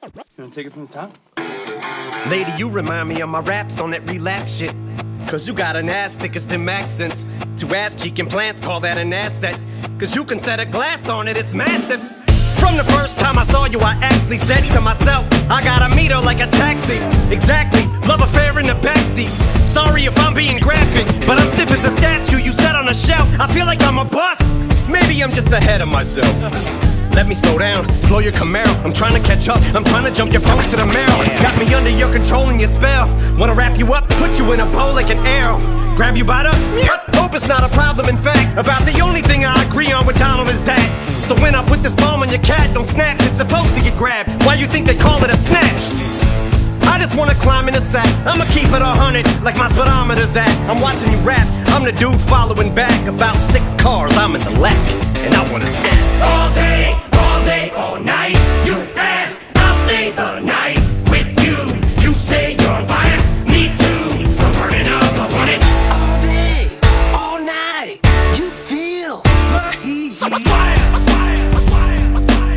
wanna take it from the top? Lady, you remind me of my raps on that relapse shit. Cause you got an ass thick as them accents. 2 ass cheek implants, call that an asset. Cause you can set a glass on it, it's massive. From the first time I saw you, I actually said to myself, I gotta meet her like a taxi. Exactly, love affair in the backseat. Sorry if I'm being graphic, but I'm stiff as a statue you set on a shelf. I feel like I'm a bust. Maybe I'm just ahead of myself. Let me slow down, slow your Camaro. I'm trying to catch up, I'm trying to jump your bones to the marrow. Got me under your control and your spell. Wanna wrap you up, put you in a bow like an arrow. Grab you by the, hope it's not a problem. In fact, about the only thing I agree on with Donald is that. So when I put this palm on your cat, don't snap, it's supposed to get grabbed. Why you think they call it a snatch? I just wanna climb in a sack, I'ma keep it 100, like my speedometer's at. I'm watching you rap, I'm the dude following back. About 6 cars, I'm in the lack, and I wanna all day, all night. You ask, I'll stay the night with you. You say you're on fire, me too. I'm burning up, I want it all day, all night. You feel my heat. Fire, fire, fire, fire.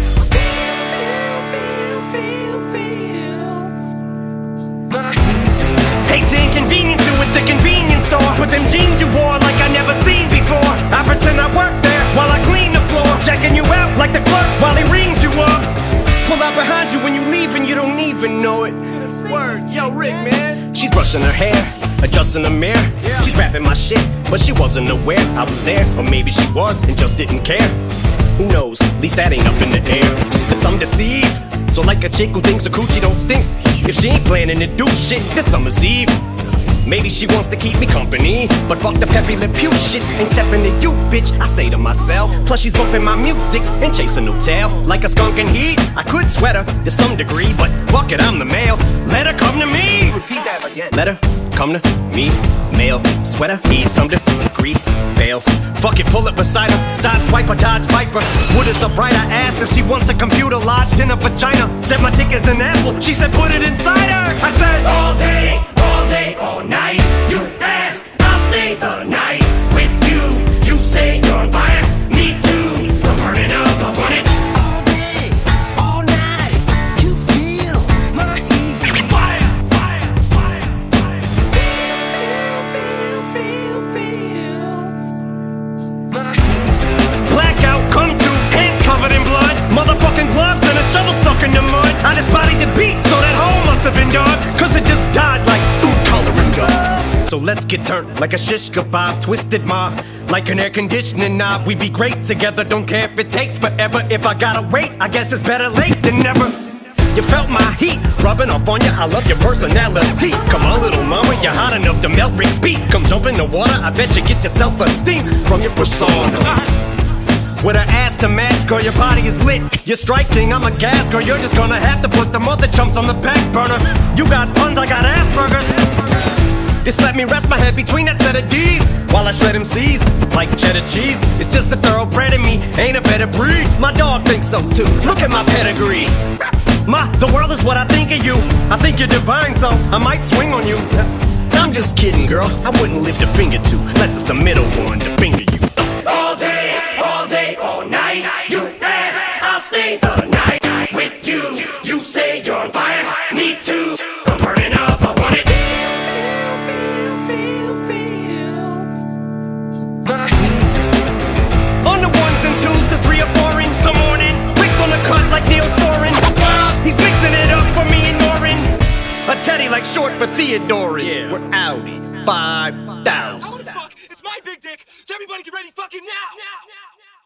Feel my heat. hate to inconvenience you with the convenience store, but them jeans you wore like I never seen before. I pretend I work there while I clean the floor, checking you out like the clerk while he rings you up. Pull out behind you when you leave and you don't even know it. Word, yo, Rick, man. She's brushing her hair, adjusting the mirror. She's rapping my shit, but she wasn't aware I was there. Or maybe she was and just didn't care. Who knows, at least that ain't up in the air. Cause I'm deceived, so like a chick who thinks her coochie don't stink. If she ain't planning to do shit this summer's eve, maybe she wants to keep me company, but fuck the peppy lip pew shit. Ain't stepping to you, bitch, I say to myself. Plus she's bumping my music and chasing no tail. Like a skunk in heat, I could sweat her to some degree, but fuck it, I'm the male. Let her come to me. Repeat that again. Let her come to me. Male, sweater, need some degree, fail. Fuck it, pull it beside her. Side swipe or dodge viper. Wood is upright, I asked if she wants a computer lodged in her vagina. Said my dick is an apple, she said put it inside her. I said all day, all night. You ask, I'll stay the night with you. You say you're on fire, me too. I'm burning up, I want it all day, all night. You feel my heat. Fire, fire, fire, fire. Feel my heat. blackout, come to, hands covered in blood, motherfucking gloves and a shovel stuck in the mud. I just bodied the beat, so that hole must have been done, cause it just died like food coloring does. So let's get turned like a shish kebab, twisted mob, like an air conditioning knob. We be great together, don't care if it takes forever. If I gotta wait, I guess it's better late than never. You felt my heat rubbing off on you, I love your personality. Come on little mama, you're hot enough to melt Rick's beat. Come jump in the water, I bet you get your self-esteem from your persona. With her ass to match, girl, your body is lit. You're striking, I'm a gas, girl, you're just gonna have to put the mother chumps on the back burner. You got puns, I got Asperger's. Just let me rest my head between that set of D's while I shred MCs like cheddar cheese. It's just a thoroughbred in me, ain't a better breed. My dog thinks so too, look at my pedigree. The world is what I think of you. I think you're divine, so I might swing on you. I'm just kidding, girl, I wouldn't lift a finger to, unless it's the middle one to finger you. All day, all night. You ask, I'll stay the night with you. You say you're on fire, me too. I'm burning up, I want it. My heat. On the 1s and 2s to 3 or 4 in the morning. Bricks on the cut like Neil Storin. He's mixing it up for me and Norin. A teddy like short for Theodore. Yeah, we're Audi 5000. It's my big dick, so everybody get ready fucking now!